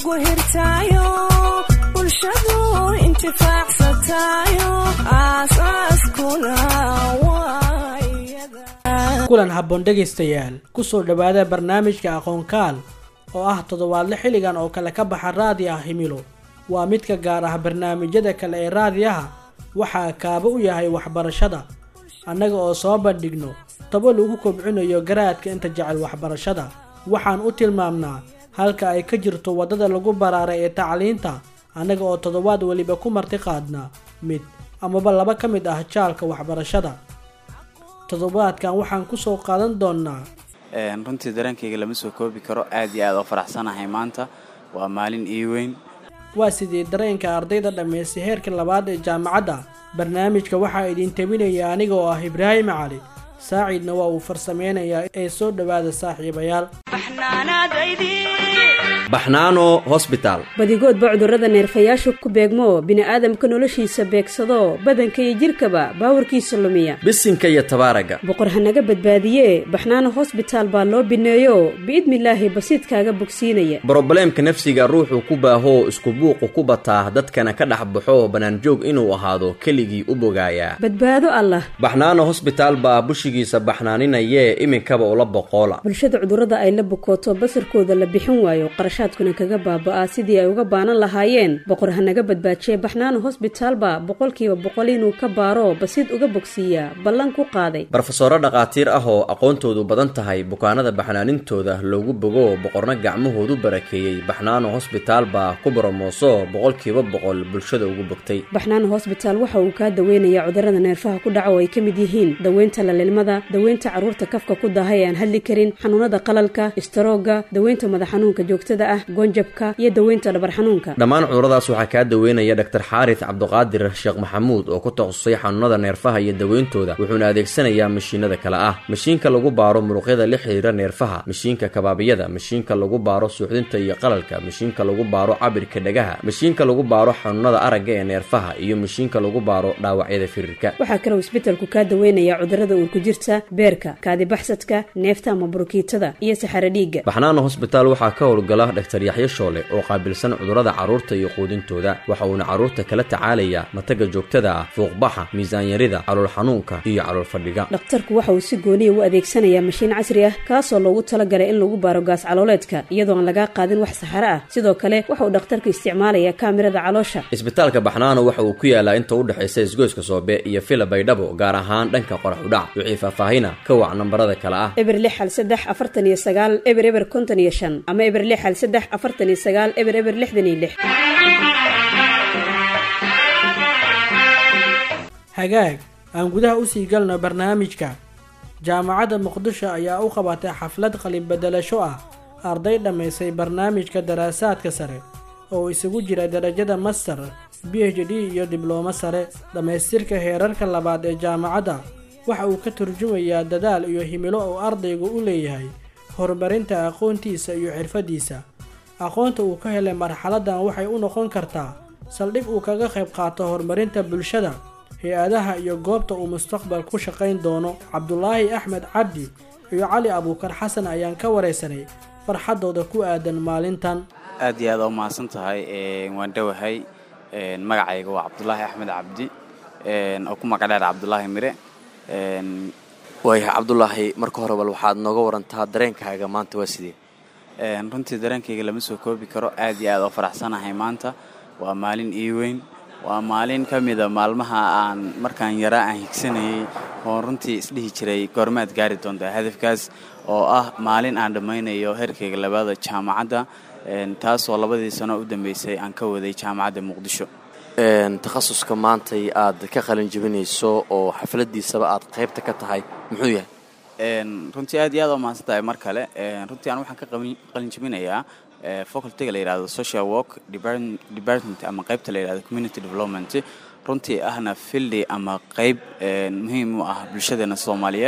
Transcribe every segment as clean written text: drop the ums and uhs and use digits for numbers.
وهرتايو والشدو انتفاعستايو أساس kulan habboon dhegaystayaal ku soo dhawaada barnaamijka aqoon kaal oo ah toddobaadle xilligan oo kale ka baxa raadiyaha Himilo waa mid ka gaar ah barnaamijyada kale ee raadiyaha waxa kaaba u yahay waxbarashada annaga oo soo bandhigno tabo lagu kobcinayo garaadka inta jecel waxbarashada waxaan u tilmaamnaa halka ay ka jirto wadada lagu baraaray ee tacliinta annaga oo toddobaad waliba ku marti qaadna mid amaba laba ka mid ah jaalka waxbarashada toddobaadkan waxaan ku soo qaadan doonaa runtii dareenkayga lama soo koobi karo aad iyo aad u faraxsanahay maanta waa maalin ii weyn waa sidii dareenka ardayda dhameystay heerka labaad ee jaamacadda barnaamijka waxaa idin tabinaya aniga oo ah Ibraahim Cali saacidna waa uu farsameynayaa ee soo dhawaada saaxiibayaal baxnaano hospital badigood cudurrada neerfayaasha ku beegmo bini'aadamka noloshiisa beegsado badanka iyo jirkaba baawarkiisa lumiya bisinka iyo tabaaraga boqor hanaga badbaadiye baxnaano hospital baa loo bineeyo biidmilaahi basiidkaaga bogsiinaya problemka nafsiga ruuxu ku baaho isku buuqu ku bataa dadkana ka dhax baxo banaan joog inuu ahaado keligii u bogaaya badbaado allah baxnaano hospital baa bushigiisa baxnaaninaya iminkaba ula boqola bulshada cudurrada ay la bukooto basarkooda la bixin waayo qarashaadkuna kaga baabaa sidii ay uga baanan lahaayeen boqor hanaga badbaajiye baxnaano hospital baa boqolkiiba boqol inuu ka baaro basiid uga bogsiiya ballan ku qaaday barofesoro dhaqaatiir ah oo aqoontoodu badan tahay bukaanada baxnaanintooda loogu bogo boqorna gacmahoodu barakeeyay baxnaano hospital baa ku baromooso boqolkiiba boqol bulshada ugu bogtay baxnaano hospital waxa uu ka daweynayaa cudurrada neerfaha ku dhaco ay kamid yihiin daweynta lalilmada daweynta caruurta kafka ku daahay aan hadli karin xanuunada qalalka istaroogga daweynta madax xanuunka joogtada gonjabka iyo daweynta dhabar xanuunka dhammaan cuduradaas waxaa ka daweynaya Dr. Xaaris Cabduqaadir Sheekh Maxamuud oo ku takhasusay xanuunada neerfaha iyo daweyntooda wuxuuna adeegsanayaa mashiinada kala ah mashiinka lagu baaro muruqyada la xiriira neerfaha mashiinka kabaabiyada mashiinka lagu baaro suuxdinta iyo qalalka mashiinka lagu baaro cabirka dhagaha mashiinka lagu baaro xanuunada aragga ee neerfaha iyo mashiinka lagu baaro dhaawacyada firirka waxa kale oo isbitaalku ka daweynayaa cudurrada uurku jirta beerka kaadi baxsadka neefta ama burukiitada iyo saxaro dhiigga baxnaano hospital waxa ka howlgala Dr. Yaxya Shoole oo qaabilsan cudurrada caruurta iyo quudintooda waxa uu caruurta kala tacaalayaa mataga joogtada ah fuuqbaxa miisaan yarida calool xanuunka iyo calool fadhiga dhakhtarku waxa uu si gooni u adeegsanayaa mashiin casri ah kaas oo loogu talagalay in lagu baaro gaas calooleedka iyadoo aan laga qaadin wax saxaro ah sidoo kale waxa uu dhakhtarku isticmaalayaa kaamirada caloosha isbitaalka baxnaano waxa uu ku yaalaa inta u dhaxaysa isgoyska Soobe iyo Fila Baydhabo gaar ahaan dhanka qorax u dhac wixii faahfaahina ka wac nambarada kala ah eber 639 eber 55 ama eber 639 eber 66 hagaag aan gudaha u sii galno barnaamijka jaamacadda Muqdisho ayaa u qabatay xaflad qalin bedelasho ah arday dhameysay barnaamijka daraasaadka sare oo isugu jira darajada master PhD iyo dibloma sare dhameystirka heerarka labaad ee jaamacadda waxa uu ka turjumayaa dadaal iyo himilo oo ardaygu u leeyahay horumarinta aqoontiisa iyo xirfadiisa aqoonta uu ka helay marxaladan waxay u noqon kartaa saldhig uu kaga qayb qaato horumarinta bulshada hay'adaha iyo goobta uu mustaqbal ku shaqayn doono Cabdullaahi Axmed Cabdi iyo Cali Abuukar Xasan ayaan ka wareysanay farxadooda ku aadan maalintan aad iyo aad u mahadsan tahay waan dhawahay magacayga waa Cabdullaahi Axmed Cabdi oo ku magac dheer Cabdullaahi Mire way Cabdullaahi marka hore bal waxaad nooga warantaa dareenkaaga maanta waa sidee runtii dareenkayga lama soo koobi karo aad iyo aad u faraxsanahay maanta waa maalin ii weyn waa maalin kamid ah maalmaha aan markaan yara aan higsanayay oo runtii isdhihi jiray goormaad gaari doontaa hadafkaas oo ah maalin aan dhameynayo heerkayga labaad ee jaamacadda taas oo labadii sano u dambeysay aan ka waday jaamacadda Muqdisho takhasuska maanta aad ka qalin jabinayso oo xafladiisaba aad qaybta ka tahay muxuu yahay runtii aad iyo aad u mahadsantahay mar kale runtii aan waxaan ka qalin jabinayaa faculty la yiraahdo social work department ama qaybta la yiraahdo community development runtii ahna field ama qayb muhiim u ah bulshadana Soomaaliyeed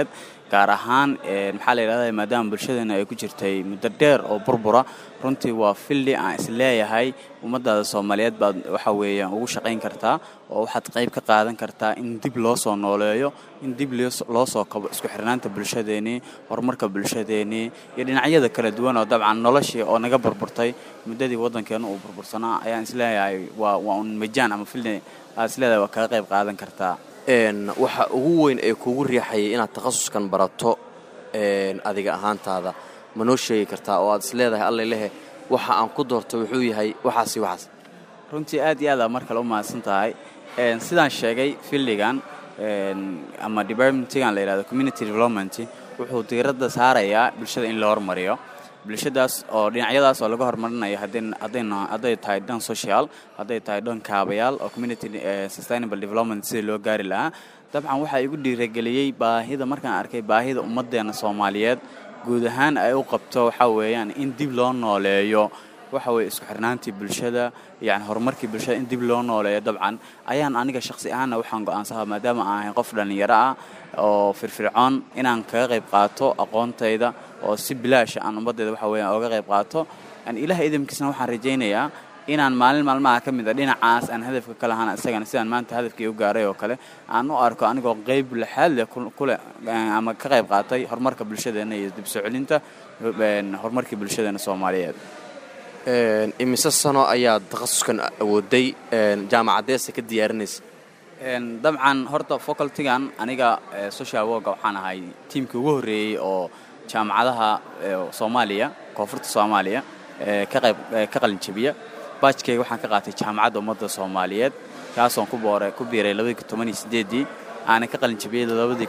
gaar ahaan maxaa la yidhahdaa maadaama bulshadeena ay ku jirtay muddo dheer oo burbura runtii waa filli aan isleeyahay ummadaada soomaaliyeed baad waxa weeyaan ugu shaqayn kartaa oo waxaad qayb ka qaadan kartaa in dib loo soo nooleeyo in dib loo soo kabo isku xirnaanta bulshadeenii horumarka bulshadeenii iyo dhinacyada kala duwan oo dabcan noloshii oo naga burburtay muddadii waddankeena uu burbursanaa ayaan isleeyahay waa un majaan ama filli aad isleedahay waa kaga qayb qaadan kartaa waxa ugu weyn ee kugu riixayay inaad takhasuskan barato adiga ahaantaada ma noo sheegi kartaa oo aad isleedahay allalehe waxa aan ku doorto wuxuu yahay waxaas runtii aad iyo aad mar kale u mahadsan tahay sidaan sheegay filligan ama departmentigan la yidhahdo community development wuxuu diiradda saarayaa bulshada in la hormariyo bulshadaas oo dhinacyadaas oo laga horumarinayo hadday tahay dhan social hadday tahay dhan kaabayaal oo community sustainable development sidii loo gaari lahaa dabcan waxaa igu dhiirageliyey baahida markaan arkay baahida ummaddeena soomaaliyeed guud ahaan ay u qabto waxaa weeyaan in dib loo nooleeyo waxa weeye isku xirnaantii bulshada yani horumarkii bulshada in dib loo nooleeyo dabcan ayaan aniga shakhsi ahaanna waxaan go'aansahaa maadaama aan ahay qof dhallinyaro ah oo firfircoon inaan kaga qayb qaato aqoontayda oo si bilaasha aan ummaddeeda waxa weeyaan ooga qayb qaato ilaah idamkiisna waxaan rajaynayaa inaan maalmaha ka mid dhinacaas aan hadafka ka lahana isagana sidaan maanta hadafkii u gaaray oo kale aan u arko anigoo qayb laxaad leh kule ama ka qayb qaatay horumarka bulshadeena iyo dib soo celinta horumarkii bulshadeena Soomaaliyeed imise sano ayaa takhasuskan awooday jaamacadeesa ka diyaarinaysa dabcan horta facultygan aniga social work waxaan ahay teamkii ugu horeeyay oo jaamacadaha Soomaaliya koonfurta Soomaaliya ka qalin jabiya baajkayga waxaan ka qaatay jaamacadda ummadda Soomaaliyeed kaasoo ku biiray 2018 aan ka qalin jabiyay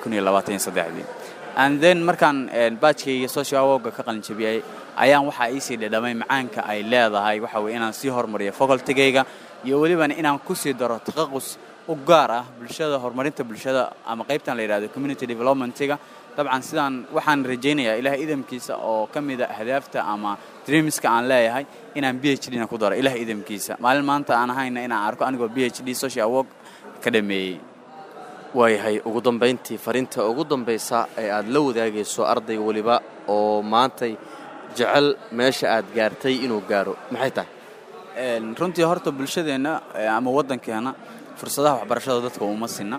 2023 and then markaan baajkayga social work ka qalin jabiyay ayaan waxa ay sii dhadhamay macaanka ay leedahay waxa weey inaan sii horumariyo facultygayga iyo waliba inaan ku sii daro taqaqus u gaar ah bulshada horumarinta bulshada ama qaybtan la yiraahdo community development-ga dabcan sidaan waxaan rajaynayaa ilaahay idamkiisa oo kamid ah ahdaafta ama dreamska aan leeyahay inaan PhD ku daro ilaahay idamkiisa maalin maanta aan ahayna inaan arko anigoo PhD social work ka dhameeyay waayahay ugu dambeyntii fariinta ugu dambaysa ee aad la wadaagayso arday waliba oo maantay jecel meesha aad gaartay inuu gaaro maxay tahay runtii horta bulshadeena ama waddankeena fursadaha waxbarashada dadka uma sinna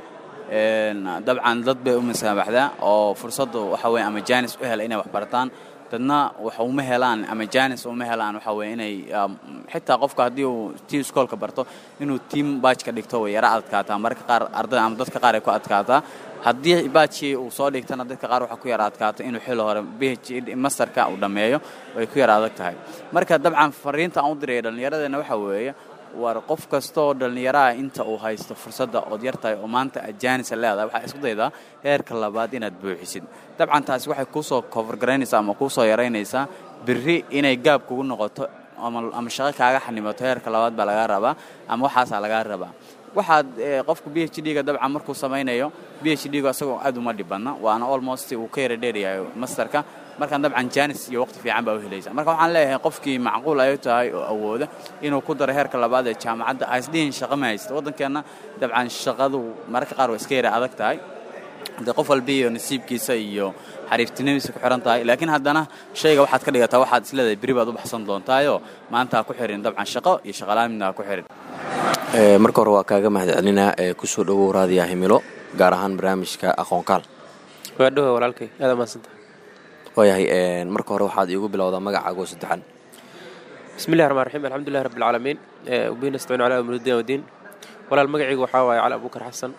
dabcan dad bay u masaabaxdaa oo fursadu waxa weey ama jaanis u hela inay wax bartaan dadna waxa uma helaan ama jaanis uma helaan waxa weey inay xitaa qofka hadii uu tii iskoolka barto inuu team batch ka dhigto way yara adkaataa marka qaar ardayda ama dadka qaar ay ku adkaataa haddii batchii uu soo dhigtana dadka qaar waxa ku yara adkaata inuu xil hore PhD masterka uu dhameeyo way ku yara adag tahay marka dabcan fariinta aan u diray dhalinyaradeena waxa weeye war qof kasto dhalinyaro inta uu haysto fursadda oo yartay oo maanta ajaanis leedahay waxa isku daydaa heerka labaad inaad buuxisid dabcan taasi waxay ku soo cover gareynaysaa ama ku soo yareynaysaa birri inay gaab kugu noqoto ama shaqo kaaga xanimato heerka labaad baa laga rabaa ama waxaas laga rabaa waxaad qofku PhD-ga dabcan markuu sameeyo PhD-ga asagoo aad uma dhibana waana almost uu ka yara dheeryahay masterka markaan dabcan jaanis iyo waqti fiican baa u helaysa marka waxaan leeyahay qofkii macquul ay tahay oo awooda inuu ku daro heerka labaad ee jaamacadda ISDN shaqo ma haysto waddankeena dabcan shaqadu marka qaar way iska yara adag tahay qof walba iyo nasiibkiisa iyo xariiftinimadiisa ku xiran tahay laakiin haddana shayga waxaad ka dhigataa waxaad isleedahay biri baad u baxsan doontaayo maanta ku xirin dabcan shaqo iyo shaqo la'aanna ku xirin marka hore waa kaaga mahadcelinaa ku soo dhawow raadiyaha Himilo gaar ahaan barnaamijka aqoonkaal waa dhaw walaalkay aad ma santaa waayahay marka hore waxaad iigu bilowdaa magacaaga saddexan bismillaahir rahmaanir rahiim alxamdulillahi rabbil caalamiin وبين نستعين على أمور الدين والدين ولا المقعد وحاوي على أبو بكر حسن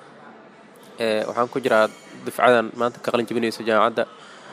waxaan ku jiraa dufcadan maanta ka qalin jabinayso jaamacadda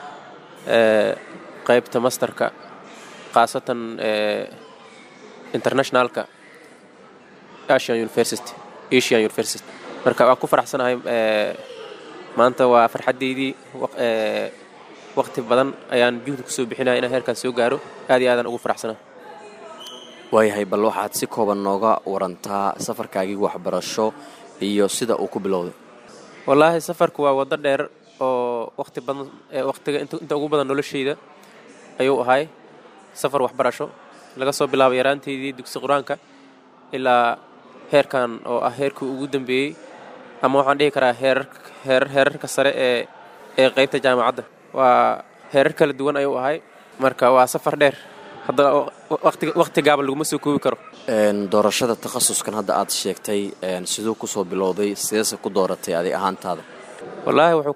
qaybta masterka qaasatan internationalka Asian University marka waan ku faraxsanahay maanta waa farxadeydii waqti badan ayaan juhdi ku soo bixinaa inaan heerkan soo gaaro aad iyo aad ugu faraxsanahay waayahay bal waxaad si kooban nooga warantaa safarkaagii waxbarasho iyo sida uu ku bilowday والله سفرك ووضع دير وقت بدن وقت أنت أقول بدن نولشيدا أيوه هاي سفر وحبرشة لقى صوب بلا بيران تيجي دكس قرانك إلا هير كان أو هير كوجودن بي أما عندي كرا هير كسر ee qaybta jaamacadda. waa heerar kala duwan ayuu ahay, marka waa safar dheer, hadda waqti gaaban laguma soo koobi karo. doorashada takhasuskan hadda aad sheegtay siduu kusoo bilowday, sideese ku dooratay adig ahaantaada? wallaahi wuxuu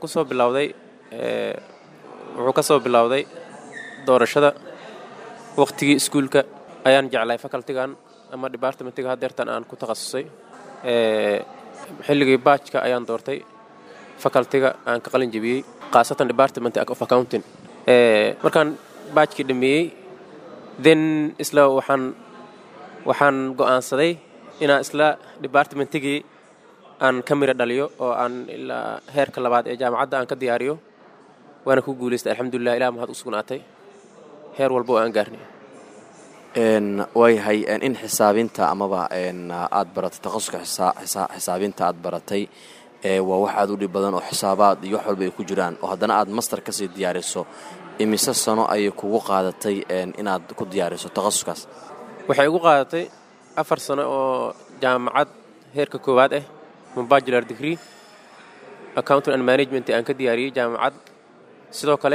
ka soo bilowday doorashada waqtigii iskuulka ayaan jeclay facultigan ama departmentiga haddeertan aan ku takhasusay. xilligii baajka ayaan doortay facultiga aan ka qalin jebiyey, khaasatan department of accounting. markaan baajkii dhameeyey then isla waxaan go'aansaday inaan isla departmentigii aan ka mira dhaliyo oo aan ilaa heerka labaad ee jaamacadda aan ka diyaariyo. waana ku guulaystay alxamdulilah, ilaah mahad u sugnaatay heer walba oo aan gaarnay. waayahay in xisaabinta amaba aad baratay takhasuska xisaabinta aad baratay waa wax aad u dhib badan oo xisaabaad iyo wax walba ay ku jiraan, oo haddana aad master kasii diyaariso. imise sano ayay kugu qaadatay inaad ku diyaariso takhasuskaas? waxay igu qaadatay 4 sano oo jaamacad heerka koowaad ah, bachelor degree accounting and management aan ka diyaariyey jaamacad. sidoo kale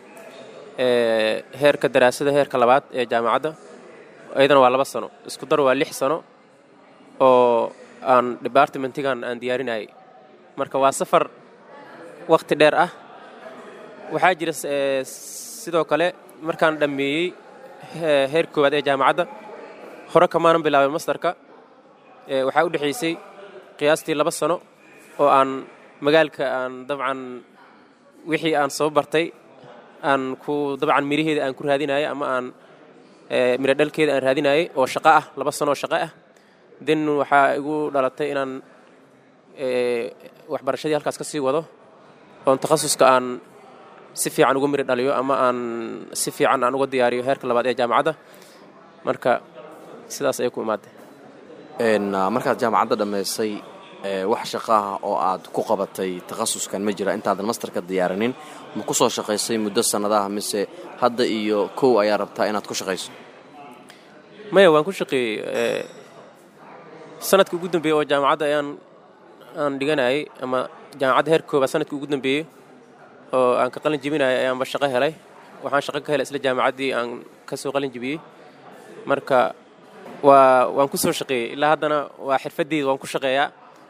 heerka daraasada heerka labaad ee jaamacadda ayadana waa 2 sano, isku dar waa 6 sano oo aan departmentigan aan diyaarinayay. marka waa safar waqti dheer ah. waxaa jira sidoo kale markaan dhammeeyey heerka koowaad ee jaamacadda, hore kamaanan bilaabay masterka. waxaa u dhexaysay qiyaastii 2 sano oo aan magaalka aan dabcan wixii aan soo bartay aan ku dabcan miraheeda aan ku raadinayay ama aan mira dhalkeeda aan raadinayay oo shaqo ah, 2 sano oo shaqo ah. then waxaa igu dhalatay inaan waxbarashadii halkaas ka sii wado oon takhasuska aan si fiican uga mira dhaliyo ama aan si fiican aan uga diyaariyo heerka labaad ee jaamacadda. marka sidaas ayay ku imaaday. markaad jaamacadda dhammaysay wax shaqo ah oo aad ku qabatay takhasuskan ma jira intaadan masterka diyaarinin? ma ku soo shaqaysay muddo sannadaha mise hadda iyo kow ayaa rabtaa inaad ku shaqayso? maya, waan ku shaqeeyey sanadkii ugu dambeeyey oo jaamacadda aan dhiganayay, ama jaamacadda heerka koobaad sanadkii ugu dambeeyey oo aan ka qalin jebinayay ayaanba shaqo helay. waxaan shaqo ka helay isla jaamacaddii aan ka soo qalin jebiyey. marka waan ku soo shaqeeyey, ilaa haddana waa xirfadeyda, waan ku shaqeeyaa.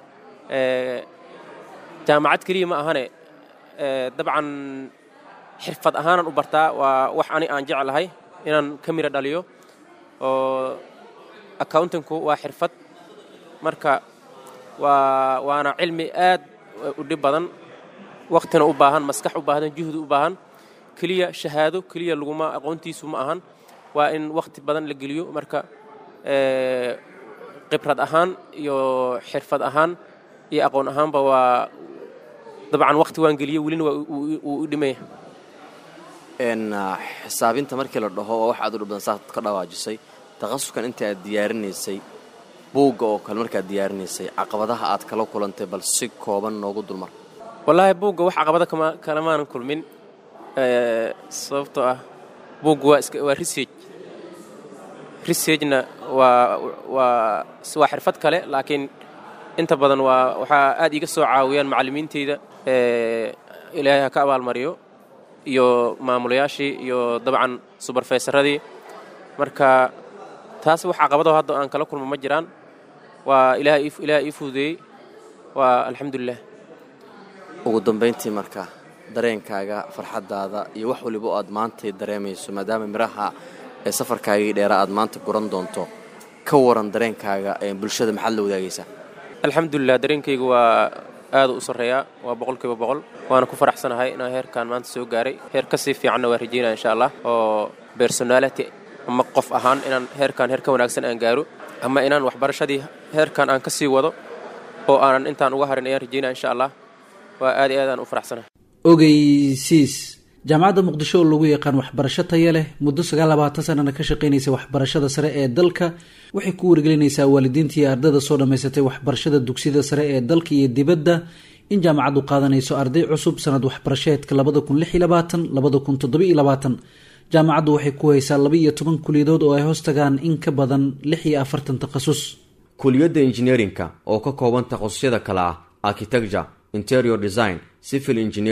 jaamacad keliya ma ahane, dabcan xirfad ahaanan u bartaa. waa wax ani aan jeclahay inaan ka mira dhaliyo, oo accountinku waa xirfad. marka waana cilmi aad u dhib badan, waqtina u baahan, maskax u baahan, juhdi u baahan. keliya shahaado keliya laguma aqoontiisu ma ahan, waa in waqti badan la geliyo. marka khibrad ahaan iyo xirfad ahaan iyo aqoon ahaanba waa dabcan waqti waan geliyey, welina wuu u dhimaya. xisaabinta markii la dhaho waa wax aad u dhib badan saad ka dhawaajisay. takhasuskan inta aad diyaarinaysay, buugga oo kale markaad diyaarinaysay, caqabadaha aad kala kulantay bal si kooban noogu dulmar. wallaahi buugga wax caqabada kalamaanan kulmin, sababtoo ah buugga waa researchna waa xirfad kale, laakiin inta badan waxaa aad iga soo caawiyaan macallimiinteyda, ilaahay ha ka abaalmariyo, iyo maamulayaashii iyo dabcan subarfaysaradii. marka taas wax caqabado hadda aan kala kulmo ma jiraan. waa ilaahay ii fududeeyey, waa alxamdulilah. ugu dambayntii marka dareenkaaga, farxaddaada iyo wax waliba oo aad maantay dareemayso, maadaama miraha ee safarkaagii dheera aad maanta guran doonto, ka waran dareenkaaga bulshada maxaad la wadaagaysaa? alxamdulilah, dareenkaygu waa aad u sarreeyaa, waa 100%. waana ku faraxsanahay inaan heerkaan maanta soo gaaray. heer ka sii fiicanna waa rajaynaya insha allah, oo personality ama qof ahaan inaan heer ka wanaagsan aan gaaro, ama inaan waxbarashadii heerkaan aan ka sii wado oo aanan intaan uga harin ayaan rajaynaya insha allah. waa aad iyo aad aan u faraxsanahay. ogeysiis jaamacadda muqdisho oo lagu yaqaan waxbarasho tayo leh, muddo 29 sanana ka shaqaynaysa waxbarashada sare ee dalka, waxay ku wargelinaysaa waalidiinta iyo ardayda soo dhammaysatay waxbarashada dugsiyada sare ee dalka iyo dibadda in jaamacaddu qaadanayso arday cusub sanad waxbarasheedka 2016-2017. jaamacaddu waxay ku haysaa 12 kuliyadood oo ay hoos tagaan in ka badan 46 takhasus. kuliyadda engineerinka oo ka kooban takhasusada kale ah architecture, interior design, civil engineering,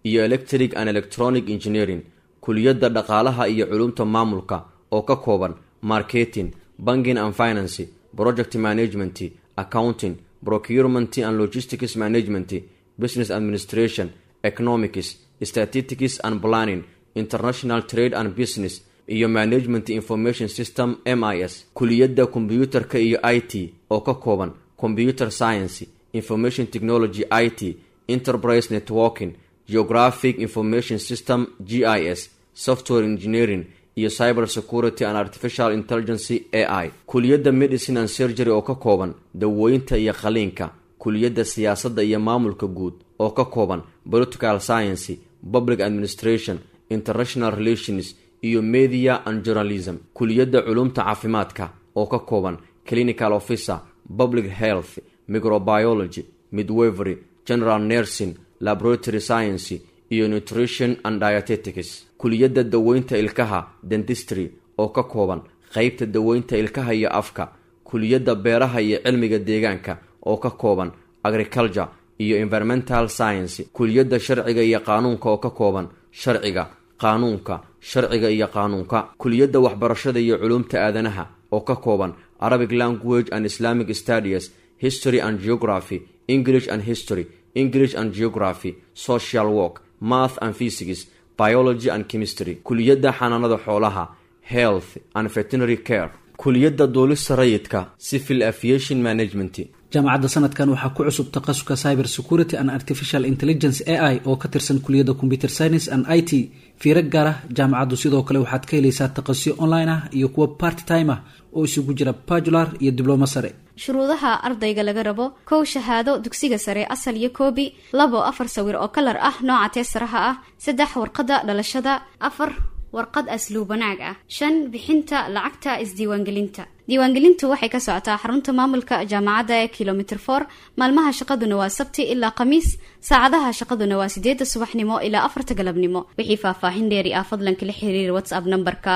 iyo electric and electronic engineering. kuliyadda dhaqaalaha iyo culumta maamulka oo ka kooban marketing, banking and finance, project management, accounting, procurement and logistics management, business administration, economics, statistics and planning, international trade and business iyo management information system MIS. kuliyadda computerka iyo IT oo ka kooban computer science, information technology IT, enterprise networking, geographic information system GIS, software engineering iyo cyber security and artificial intelligence AI. kuliyadda medicine and surgery oo ka kooban dawooyinta iyo qaliinka. kuliyadda siyaasadda iyo maamulka guud oo ka kooban political science, public administration, international relations iyo media and journalism. kuliyadda culumta caafimaadka oo ka kooban clinical officer, public health, microbiology, midwifery, general nursing, laboratory science iyo nutrition and dietetics. kuliyadda daweynta ilkaha dentistry oo ka kooban qaybta daweynta ilkaha iyo afka. kuliyadda beeraha iyo cilmiga deegaanka oo ka kooban agriculture iyo environmental science. kuliyadda sharciga iyo qaanuunka oo ka kooban sharciga, qaanuunka, sharciga iyo qaanuunka. kuliyadda waxbarashada iyo culumta aadanaha oo ka kooban Arabic language and Islamic studies, history and geography, English and history, English and geography, social work, math and physics, biology and chemistry. kuliyadda xanaanada xoolaha, health and veterinary care. kuliyadda duulista rayidka, civil aviation management. jaamacadda sanadkan waxaa ku cusub takhasuska cyber security and artificial intelligence AI oo ka tirsan kuliyadda computer science and IT. fiiro gaar ah jaamacaddu sidoo kale waxaad ka helaysaa takhasusyo online ah iyo kuwa part time ah oo isugu jira bachelor iyo diploma sare. shuruudaha ardayga laga rabo: 1 shahaado dugsiga sare asal iyo koobi, 2 4 sawir oo kalar ah nooca teesaraha ah, 3 warqada dhalashada, 4 warqad asluub wanaag ah, 5 bixinta lacagta isdiiwaangelinta. diiwaangelintu waxay ka socotaa xarunta maamulka jaamacadda ee kilometer 4. maalmaha shaqaduna waa sabti ilaa khamiis. saacadaha shaqaduna waa 8 subaxnimo ilaa 4 galabnimo. wixii faahfaahin dheeri ah fadlan kala xiriir WhatsApp numberka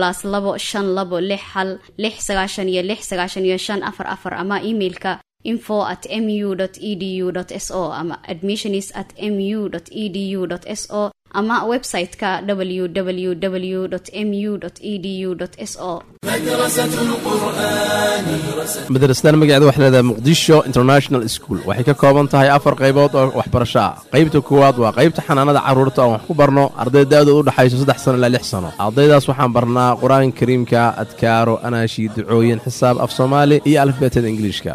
+2562696 ama emailka info@mu.edu.so ama admissions@mu.edu.so ama website-ka www.mu.edu.so. madrasadan magaceeda waxay leedahay muqdisho international school. waxay ka kooban tahay 4 qaybood oo waxbarasho ah. qaybta koowaad waa qaybta xanaanada carruurta oo wax ku barno arday da'doodu u dhaxayso 3 sano ilaa 6 sano. ardaydaas waxaan barnaa quraan kariimka, adkaaro, anaashi, ducooyin, xisaab, af Soomaali iyo alifbeetada Ingiriiska.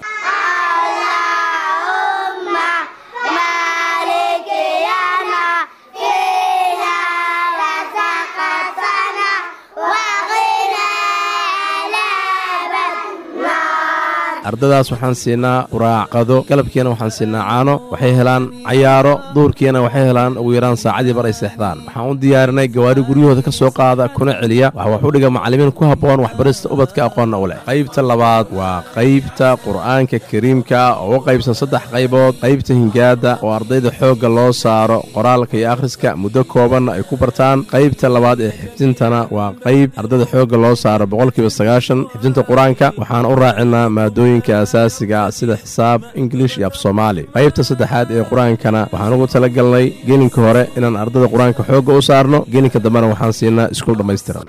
ardaydaas waxaan siinaa quraacado, galabkiina waxaan siinaa caano, waxay helaan cayaaro, duurkiina waxay helaan ugu yaraan saacadii bar ay seexdaan. waxaan u diyaarinay gawaari guryahooda ka soo qaada kuna celiya. waxa wax u dhiga macallimiin ku habboon waxbarista ubadka aqoonna u leh. qaybta labaad waa qaybta qur'aanka kariimka oo u qaybsan 3 qaybood. qaybta hingaada oo ardayda xoogga loo saaro qoraalka iyo akhriska muddo koobanna ay ku bartaan. qaybta labaad ee xifdintana waa qayb ardayda xoogga loo saaro 90% xifdinta qur'aanka. waxaan u raacinaa maadooyin asaasiga sida xisaab, English iyo af Soomaali. qaybta saddexaad ee quraankana waxaan ugu talagalnay gelinka hore inaan ardayda quraanka xoogga u saarno, gelinka dambena waxaan siinaa iskuul dhammaystiran.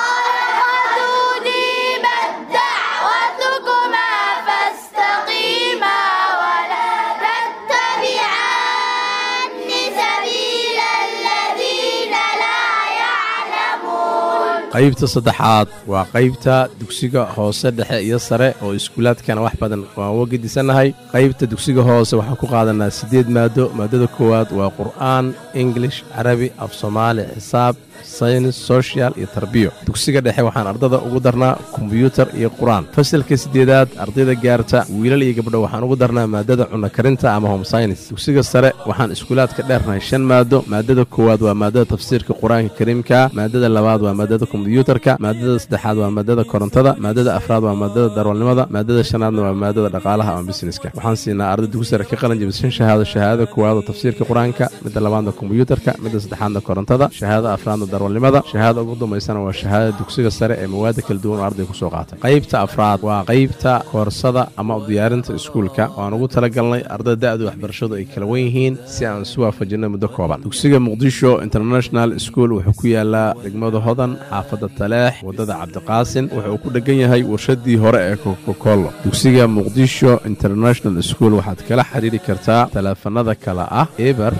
qaybta saddexaad waa qaybta dugsiga hoose dhexe iyo sare oo iskuulaadkana wax badan waan uga gedisannahay. qaybta dugsiga hoose waxaan ku qaadanaa 8 maado. maadada koowaad waa qur'aan, English, Carabi, af Soomaali, xisaab, saynis, social iyo tarbiyo. dugsiga dhexe waxaan ardada ugu darnaa kombiyuutar iyo quraan. fasalka 8aad ardayda gaarta wiilal iyo gabdho waxaan ugu darnaa maadada cunno karinta ama home science. dugsiga sare waxaan iskuulaadka dheernahay 5 maado. maadada koowaad waa maadada tafsiirka quraanka kariimka, maadada labaad waa maadada kombiyuutarka, maadada saddexaad waa maadada korontada, maadada afraad waa maadada darwalnimada, maadada shanaadna waa maadada dhaqaalaha ama businesska. waxaan siinaa arday dugsi sare ka qalin jabisay shahaado. shahaadada koowaad waa tafsiirka quraanka, midda labaadna kombiyuutarka, midda saddexaadna korontada, shahaadada afraadna darwalnimada shahaada ugu dambaysana waa shahaadada dugsiga sare ee mawaada kala duwan oo ardayga kusoo qaatay qaybta afraad waa qaybta koorsada ama u diyaarinta iskuulka waan ugu talagalnay ardayda da'da waxbarashadu ay kala wen yihiin si aan isu waafajinno muddo kooban dugsiga muqdisho international school wuxuu ku yaalaa degmada hodan xaafadda taleex waddada cabdiqaasin wuxuu ku dhegan yahay warshadii hore ee coca-cola dugsiga muqdisho international school waxaad kala xiriiri kartaa taleefanada kale ah eber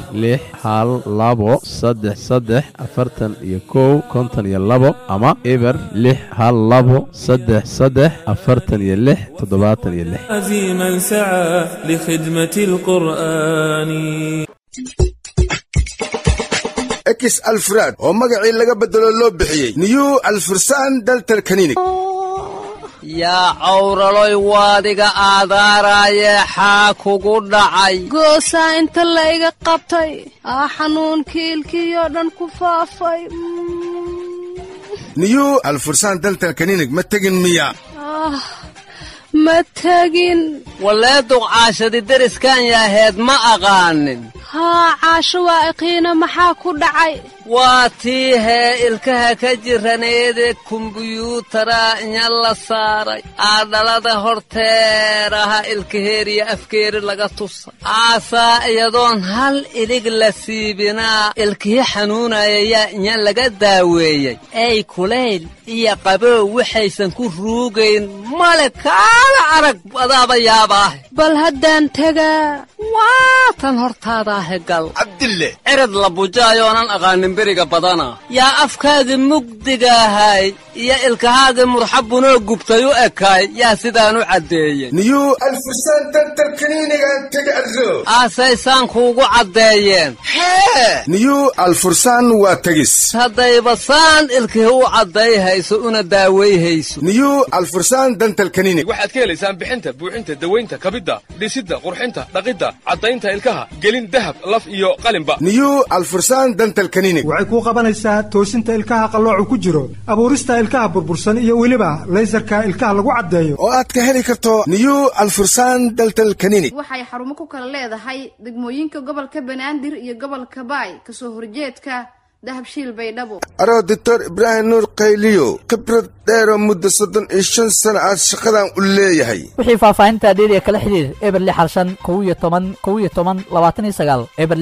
6 ama eber 6 عزيما سعى لخدمة القرآن اكس الفراد oo magacii laga bedelo loo bixiyay new alfursan daltal kaniini yaa cawraloy waadiga aadaaraaye xaa kugu dhacay goosaa inta layga qabtay xanuunkii ilkiyoo dhan ku faafay new alfursan daltal kaniini ma tegin miya ma tegin walee duqcaashadi deriskan yaaheed ma aqaanin haa caasho waa iqiina maxaa ku dhacay waa tii hee ilkaha ka jiraneede kumbuyuutara inya la saaray aadhalada horteeraha ilkaheeriya afkeeri laga tusa aasaa iyadoon hal ilig la siibinaa ilkihi xanuunaya yaa inya laga daaweeyey ey kulayl iyo qabow waxaysan ku ruugayn male kaala arag adaaba yaabaahe bal haddaan tegaa waa tan hortaadaahe gal cabdille cirad la bujaayoonan aqaanin beriga badana yaa afkaagi mugdigaahay iyo ilkahaagi murxabunoo gubtay u ekaay yaa sidaan u caddeeyey new alfursan daltal kaniinigan tega adro aasaysaan kuugu caddeeyeen hee new alfursan waa tegis haddayba saan ilkihi u caddayhayso una daawayhayso new alfursan daltal kaniini waxaad ka helaysaan bixinta buuxinta dawaynta kabidda dhisidda qurxinta dhaqidda caddaynta ilkaha gelin dahab laf iyo qalinba new alfursan daltal kaniini waxay kuu qabanaysaa toosinta ilkaha qalloocu ku jiro abuurista ilkaha burbursan iyo weliba laysarka ilkaha lagu caddeeyo oo aad ka heli karto new alfursan daltal kaniini waxay xarumo ku kala leedahay degmooyinka gobolka banaadir iyo gobolka baay kasoo horjeedka dahabshiil baydhabo aroo doctor ibraahim nuur qayliyo khibrad dheeroo muddo 35 sano aad shaqadan u leeyahay wixii faahfaahinta dheeriya kala xiriir eber 6 eber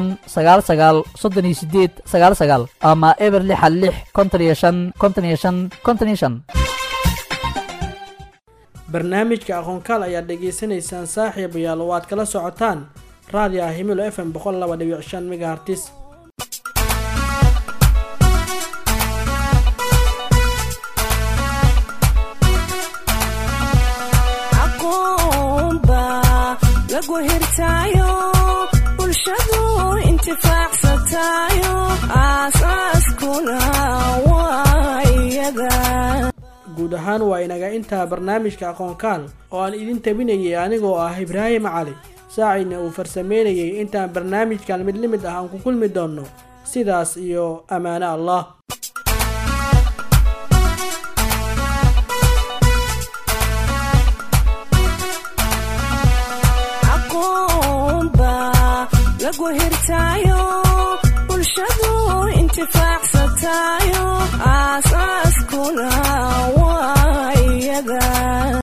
6 ama eber 6 barnaamijka aqoonkaal ayaad dhegaysanaysaan saaxiibayaal oo aad kala socotaan raadiyo himilo FM 102.5 megahertz lagu hirtaayo bulshadu intifaacsataayo aasaaskuna waa iyada guud ahaan waa inaga intaa barnaamijka aqoonkaal oo aan idin tabinayay anigoo ah Ibraahim Cali saacina uu farsameynayay intaan barnaamijkan mid limid ah aan ku kulmi doono sidaas iyo amaana Allah lagu hirtaayo bulshadu intifaacsataayo